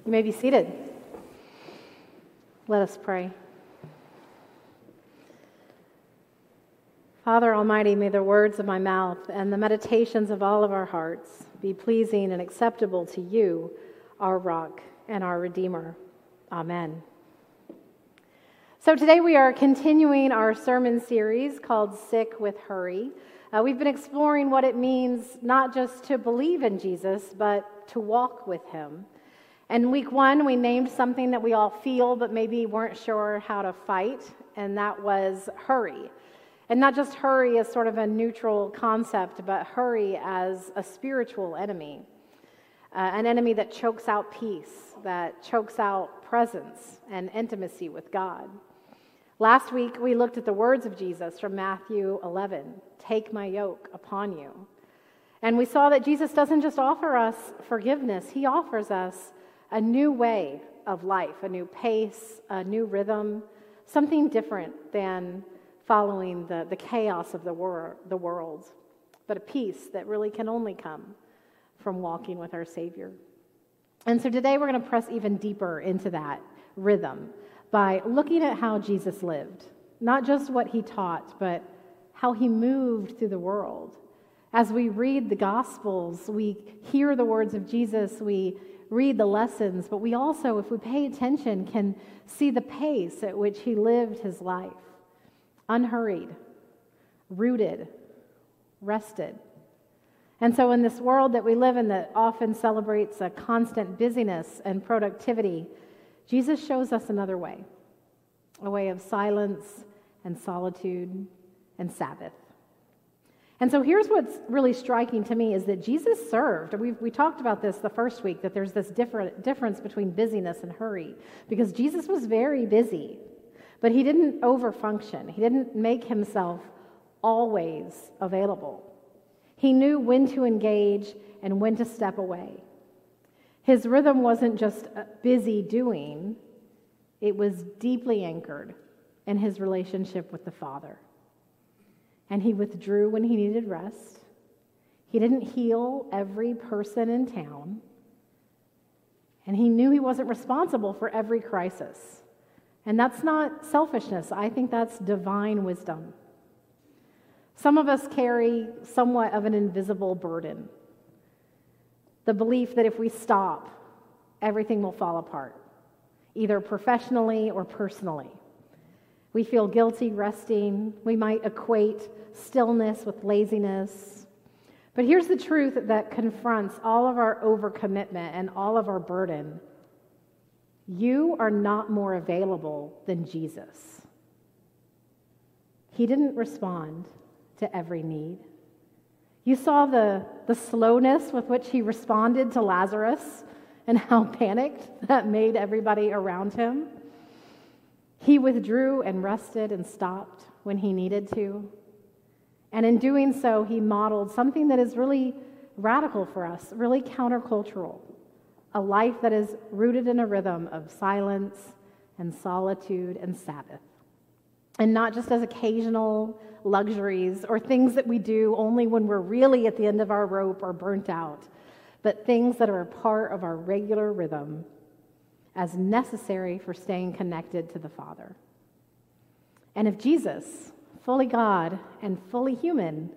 You may be seated. Let us pray. Father Almighty, may the words of my mouth and the meditations of all of our hearts be pleasing and acceptable to you, our rock and our Redeemer. Amen. So today we are continuing our sermon series called Sick with Hurry. We've been exploring what it means not just to believe in Jesus, but to walk with him. And week one, we named something that we all feel but maybe weren't sure how to fight, and that was hurry. And not just hurry as sort of a neutral concept, but hurry as a spiritual enemy. An enemy that chokes out peace, that chokes out presence and intimacy with God. Last week, we looked at the words of Jesus from Matthew 11, "Take my yoke upon you." And we saw that Jesus doesn't just offer us forgiveness, he offers us a new way of life, a new pace, a new rhythm, something different than following the chaos of the world, but a peace that really can only come from walking with our Savior. And so today we're going to press even deeper into that rhythm by looking at how Jesus lived, not just what he taught, but how he moved through the world. As we read the Gospels, we hear the words of Jesus, we read the lessons, but we also, if we pay attention, can see the pace at which he lived his life. Unhurried, rooted, rested. And so in this world that we live in that often celebrates a constant busyness and productivity, Jesus shows us another way, a way of silence and solitude and Sabbath. And so here's what's really striking to me is that Jesus served. We talked about this the first week, that there's this difference between busyness and hurry, because Jesus was very busy, but he didn't overfunction. He didn't make himself always available. He knew when to engage and when to step away. His rhythm wasn't just busy doing, it was deeply anchored in his relationship with the Father. And he withdrew when he needed rest. He didn't heal every person in town. And he knew he wasn't responsible for every crisis. And that's not selfishness. I think that's divine wisdom. Some of us carry somewhat of an invisible burden. The belief that if we stop, everything will fall apart, either professionally or personally. We feel guilty resting. We might equate stillness with laziness. But here's the truth that confronts all of our overcommitment and all of our burden. You are not more available than Jesus. He didn't respond to every need. You saw the slowness with which he responded to Lazarus and how panicked that made everybody around him. He withdrew and rested and stopped when he needed to. And in doing so, he modeled something that is really radical for us, really countercultural, a life that is rooted in a rhythm of silence and solitude and Sabbath. And not just as occasional luxuries or things that we do only when we're really at the end of our rope or burnt out, but things that are a part of our regular rhythm as necessary for staying connected to the Father. And if Jesus, fully God and fully human,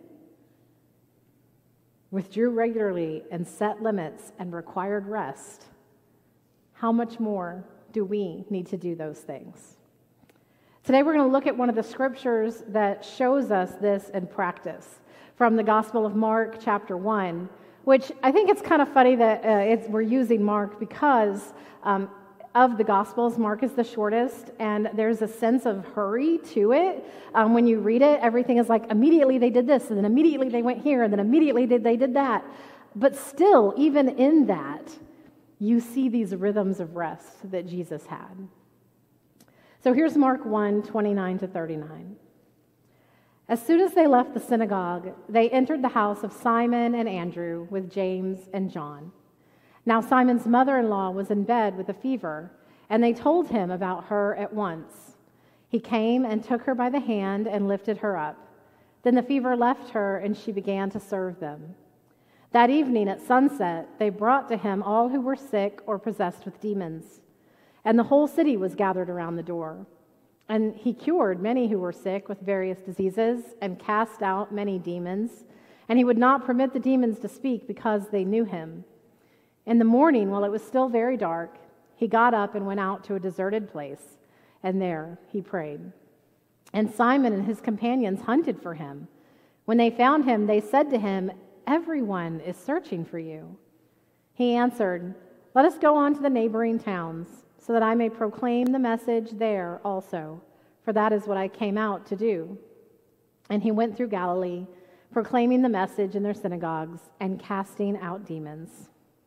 withdrew regularly and set limits and required rest, how much more do we need to do those things? Today we're going to look at one of the scriptures that shows us this in practice from the Gospel of Mark, chapter 1, which I think it's kind of funny that we're using Mark because of the Gospels, Mark is the shortest, and there's a sense of hurry to it. When you read it, everything is like, immediately they did this, and then immediately they went here, and then immediately they did that. But still, even in that, you see these rhythms of rest that Jesus had. So here's Mark 1, 29 to 39. As soon as they left the synagogue, they entered the house of Simon and Andrew with James and John. Now Simon's mother-in-law was in bed with a fever, and they told him about her at once. He came and took her by the hand and lifted her up. Then the fever left her, and she began to serve them. That evening at sunset, they brought to him all who were sick or possessed with demons, and the whole city was gathered around the door. And he cured many who were sick with various diseases and cast out many demons, and he would not permit the demons to speak because they knew him. In the morning, while it was still very dark, he got up and went out to a deserted place, and there he prayed. And Simon and his companions hunted for him. When they found him, they said to him, "Everyone is searching for you." He answered, "Let us go on to the neighboring towns, so that I may proclaim the message there also, for that is what I came out to do." And he went through Galilee, proclaiming the message in their synagogues and casting out demons.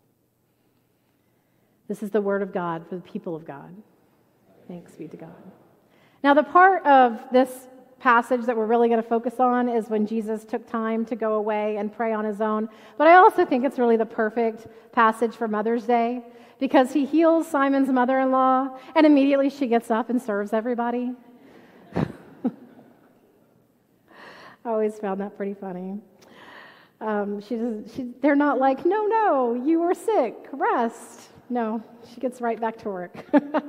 This is the word of God for the people of God. Thanks be to God. Now, the part of this passage that we're really going to focus on is when Jesus took time to go away and pray on his own. But I also think it's really the perfect passage for Mother's Day, because he heals Simon's mother-in-law, and immediately she gets up and serves everybody. I always found that pretty funny. They're not like, no, you were sick, rest. No, she gets right back to work.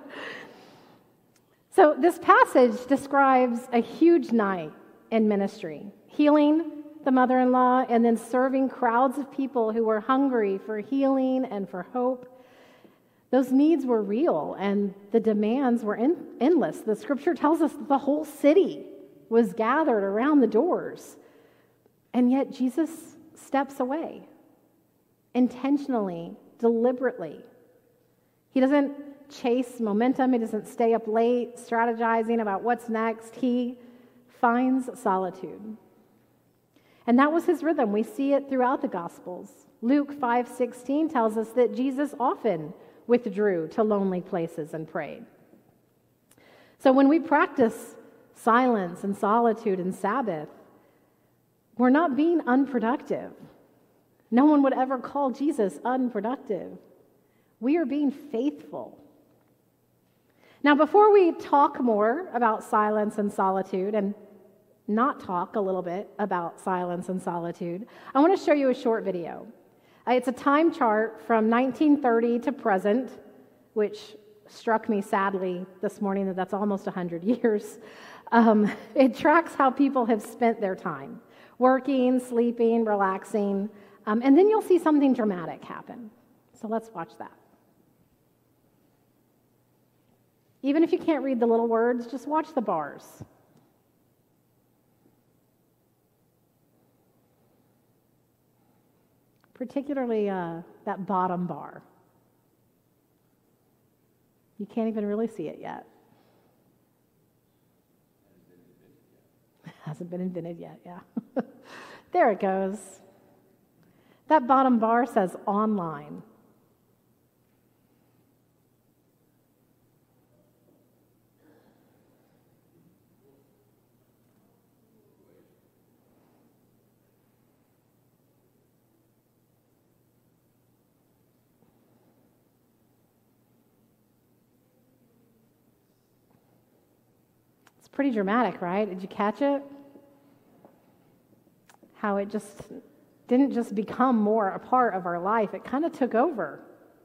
So this passage describes a huge night in ministry, healing the mother-in-law and then serving crowds of people who were hungry for healing and for hope. Those needs were real and the demands were endless. The scripture tells us that the whole city was gathered around the doors. And yet Jesus steps away intentionally, deliberately. He doesn't chase momentum. He doesn't stay up late strategizing about what's next. He finds solitude. And that was his rhythm. We see it throughout the Gospels. Luke 5:16 tells us that Jesus often withdrew to lonely places and prayed. So when we practice silence and solitude and Sabbath, we're not being unproductive. No one would ever call Jesus unproductive. We are being faithful. Now, before we talk more about silence and solitude, and not talk a little bit about silence and solitude, I want to show you a short video. It's a time chart from 1930 to present, which struck me sadly this morning that that's almost 100 years. It tracks how people have spent their time, working, sleeping, relaxing, and then you'll see something dramatic happen. So let's watch that. Even if you can't read the little words, just watch the bars. Particularly that bottom bar. You can't even really see it yet. Hasn't been invented yet, yeah. There it goes. That bottom bar says online. Pretty dramatic, right? Did you catch it? How it just didn't just become more a part of our life. It kind of took over.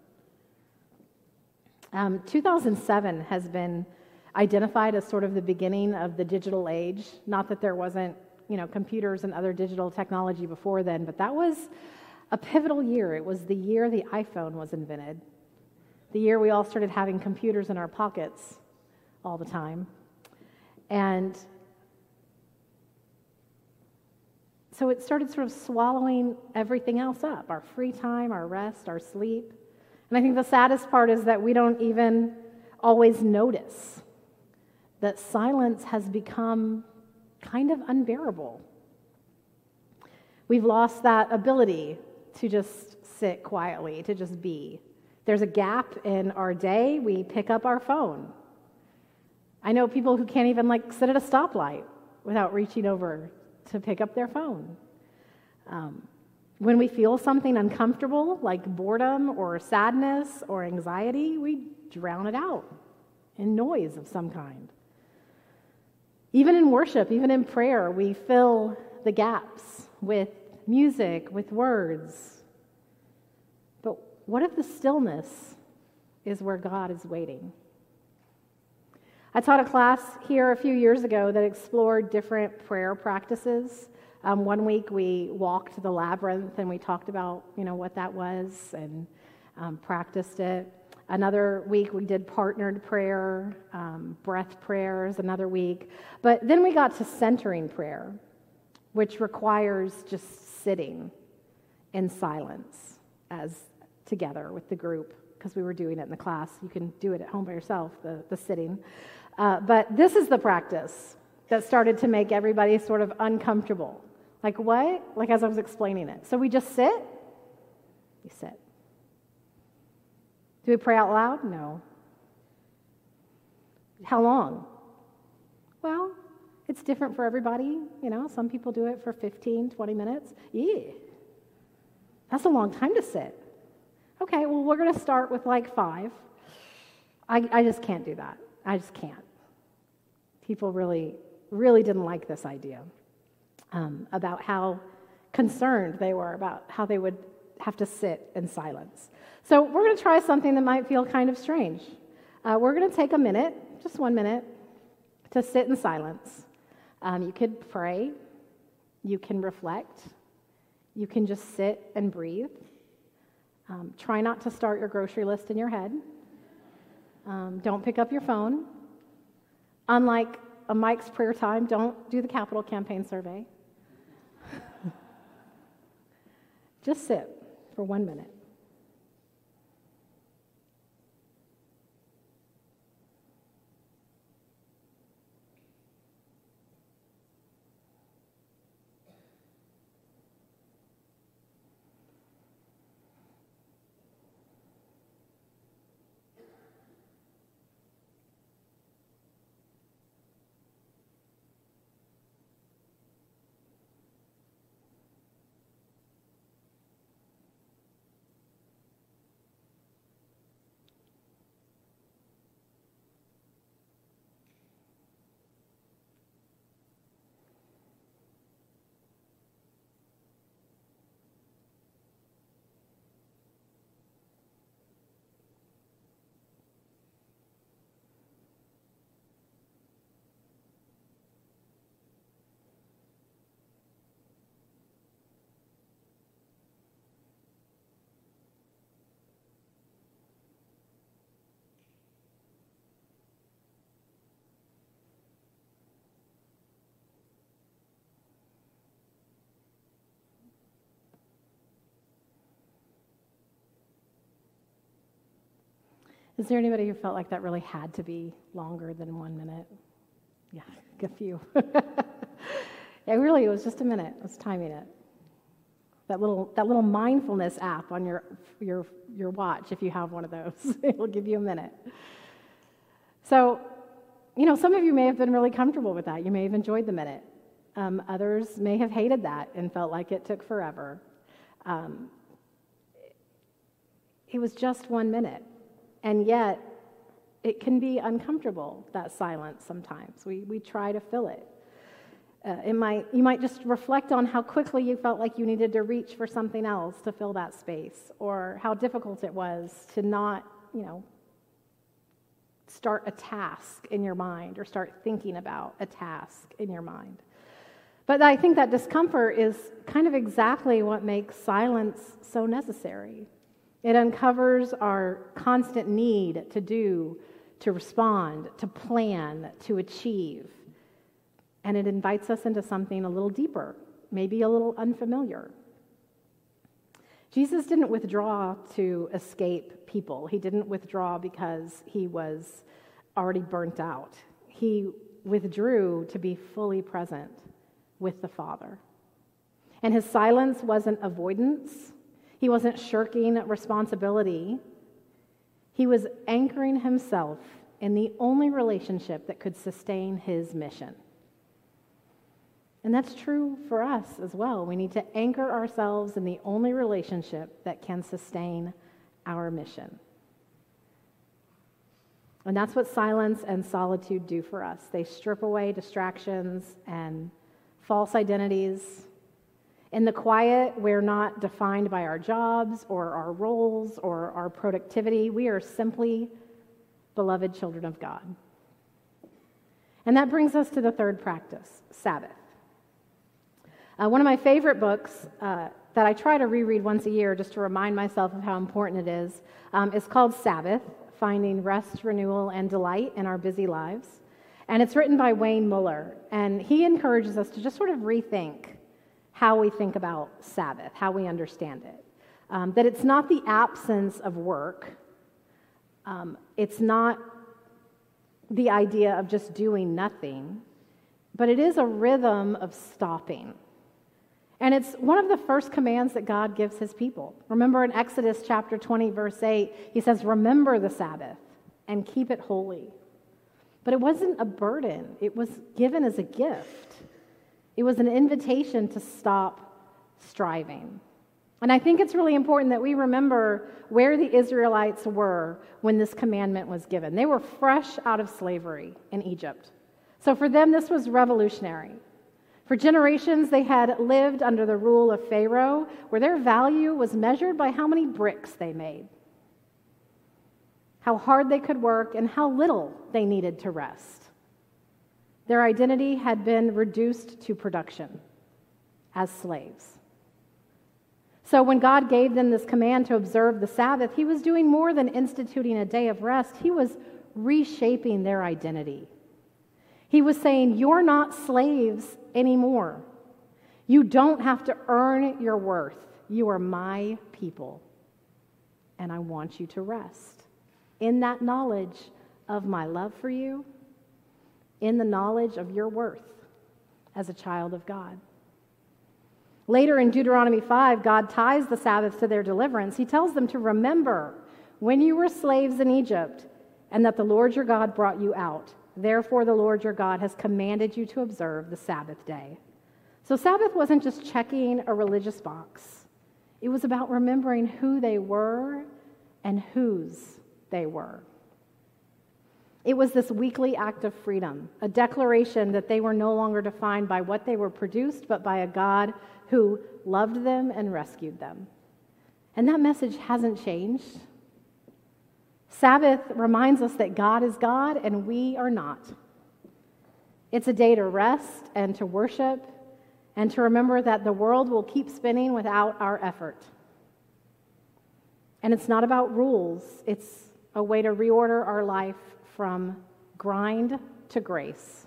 2007 has been identified as sort of the beginning of the digital age. Not that there wasn't, computers and other digital technology before then, but that was a pivotal year. It was the year the iPhone was invented. The year we all started having computers in our pockets all the time. And so it started sort of swallowing everything else up, our free time, our rest, our sleep. And I think the saddest part is that we don't even always notice that silence has become kind of unbearable. We've lost that ability to just sit quietly, to just be. There's a gap in our day, we pick up our phone. I know people who can't even sit at a stoplight without reaching over to pick up their phone. When we feel something uncomfortable, like boredom or sadness or anxiety, we drown it out in noise of some kind. Even in worship, even in prayer, we fill the gaps with music, with words, what if the stillness is where God is waiting? I taught a class here a few years ago that explored different prayer practices. One week we walked the labyrinth and we talked about, what that was and practiced it. Another week we did partnered prayer, breath prayers, another week. But then we got to centering prayer, which requires just sitting in silence as together with the group, because we were doing it in the class. You can do it at home by yourself, the sitting. But this is the practice that started to make everybody sort of uncomfortable. Like what? Like as I was explaining it. So we just sit. You sit. Do we pray out loud? No. How long? Well, it's different for everybody. Some people do it for 15, 20 minutes. Yeah. That's a long time to sit. Okay, well, we're going to start with like 5. I just can't do that. I just can't. People really, really didn't like this idea about how concerned they were about how they would have to sit in silence. So we're going to try something that might feel kind of strange. We're going to take a minute, just 1 minute, to sit in silence. You could pray. You can reflect. You can just sit and breathe. Try not to start your grocery list in your head. Don't pick up your phone. Unlike a Mike's prayer time, don't do the capital campaign survey. Just sit for 1 minute. Is there anybody who felt like that really had to be longer than 1 minute? Yeah, a few. It was just a minute. I was timing it. That little mindfulness app on your watch, if you have one of those, it will give you a minute. So, some of you may have been really comfortable with that. You may have enjoyed the minute. Others may have hated that and felt like it took forever. It was just 1 minute. And yet, it can be uncomfortable, that silence sometimes. We try to fill it. You might just reflect on how quickly you felt like you needed to reach for something else to fill that space, or how difficult it was to not, start a task in your mind or start thinking about a task in your mind. But I think that discomfort is kind of exactly what makes silence so necessary. It uncovers our constant need to do, to respond, to plan, to achieve. And it invites us into something a little deeper, maybe a little unfamiliar. Jesus didn't withdraw to escape people. He didn't withdraw because he was already burnt out. He withdrew to be fully present with the Father. And his silence wasn't avoidance. He wasn't shirking responsibility. He was anchoring himself in the only relationship that could sustain his mission. And that's true for us as well. We need to anchor ourselves in the only relationship that can sustain our mission. And that's what silence and solitude do for us. They strip away distractions and false identities. In the quiet, we're not defined by our jobs or our roles or our productivity. We are simply beloved children of God. And that brings us to the third practice, Sabbath. One of my favorite books that I try to reread once a year just to remind myself of how important it is called Sabbath, Finding Rest, Renewal, and Delight in Our Busy Lives. And it's written by Wayne Muller. And he encourages us to just sort of rethink how we think about Sabbath, how we understand it. That it's not the absence of work. It's not the idea of just doing nothing, but it is a rhythm of stopping. And it's one of the first commands that God gives his people. Remember in Exodus chapter 20, verse 8, he says, "Remember the Sabbath and keep it holy." But it wasn't a burden. It was given as a gift. It was an invitation to stop striving. And I think it's really important that we remember where the Israelites were when this commandment was given. They were fresh out of slavery in Egypt. So for them, this was revolutionary. For generations, they had lived under the rule of Pharaoh, where their value was measured by how many bricks they made, how hard they could work, and how little they needed to rest. Their identity had been reduced to production as slaves. So when God gave them this command to observe the Sabbath, he was doing more than instituting a day of rest. He was reshaping their identity. He was saying, you're not slaves anymore. You don't have to earn your worth. You are my people, and I want you to rest in that knowledge of my love for you, in the knowledge of your worth as a child of God. Later in Deuteronomy 5, God ties the Sabbath to their deliverance. He tells them to remember when you were slaves in Egypt and that the Lord your God brought you out. Therefore, the Lord your God has commanded you to observe the Sabbath day. So Sabbath wasn't just checking a religious box. It was about remembering who they were and whose they were. It was this weekly act of freedom, a declaration that they were no longer defined by what they were produced, but by a God who loved them and rescued them. And that message hasn't changed. Sabbath reminds us that God is God and we are not. It's a day to rest and to worship and to remember that the world will keep spinning without our effort. And it's not about rules. It's a way to reorder our life from grind to grace.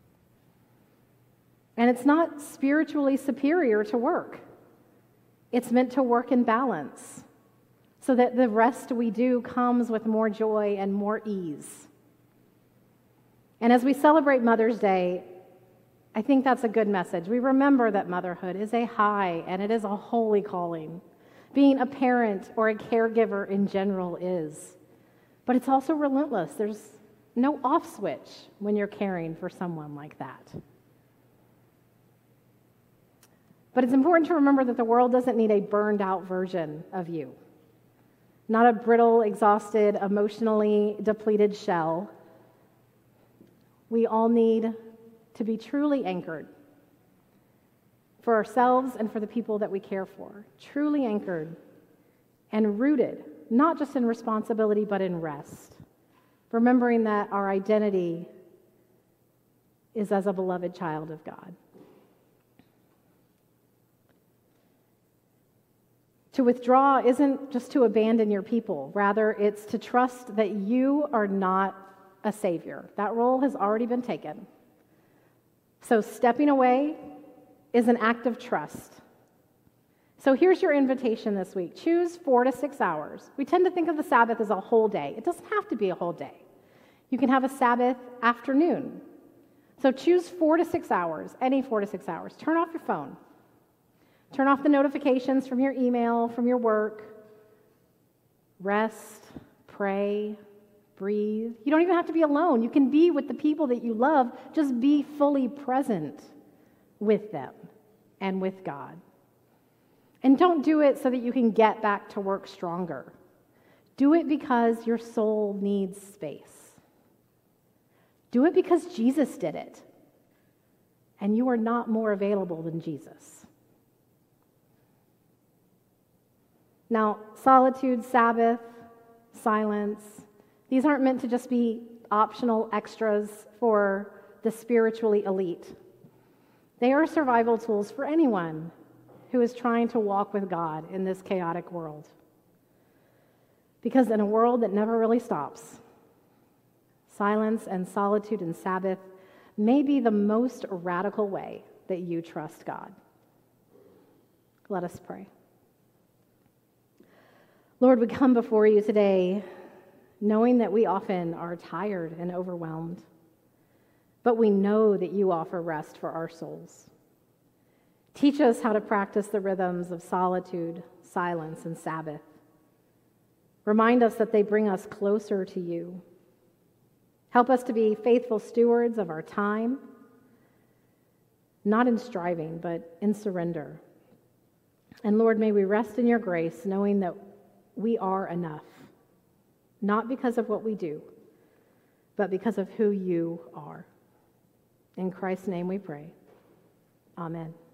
And it's not spiritually superior to work. It's meant to work in balance so that the rest we do comes with more joy and more ease. And as we celebrate Mother's Day, I think that's a good message. We remember that motherhood is a high and it is a holy calling. Being a parent or a caregiver in general is. But it's also relentless. There's no off switch when you're caring for someone like that. But it's important to remember that the world doesn't need a burned out version of you. Not a brittle, exhausted, emotionally depleted shell. We all need to be truly anchored for ourselves and for the people that we care for. Truly anchored and rooted, not just in responsibility, but in rest. Remembering that our identity is as a beloved child of God. To withdraw isn't just to abandon your people. Rather, it's to trust that you are not a savior. That role has already been taken. So stepping away is an act of trust. So here's your invitation this week. Choose 4 to 6 hours. We tend to think of the Sabbath as a whole day. It doesn't have to be a whole day. You can have a Sabbath afternoon. So choose 4 to 6 hours, any 4 to 6 hours. Turn off your phone. Turn off the notifications from your email, from your work. Rest, pray, breathe. You don't even have to be alone. You can be with the people that you love. Just be fully present with them and with God. And don't do it so that you can get back to work stronger. Do it because your soul needs space. Do it because Jesus did it. And you are not more available than Jesus. Now, solitude, Sabbath, silence, these aren't meant to just be optional extras for the spiritually elite. They are survival tools for anyone who is trying to walk with God in this chaotic world. Because in a world that never really stops, silence and solitude and Sabbath may be the most radical way that you trust God. Let us pray. Lord, we come before you today knowing that we often are tired and overwhelmed, but we know that you offer rest for our souls. Teach us how to practice the rhythms of solitude, silence, and Sabbath. Remind us that they bring us closer to you. Help us to be faithful stewards of our time, not in striving, but in surrender. And Lord, may we rest in your grace, knowing that we are enough, not because of what we do, but because of who you are. In Christ's name we pray. Amen.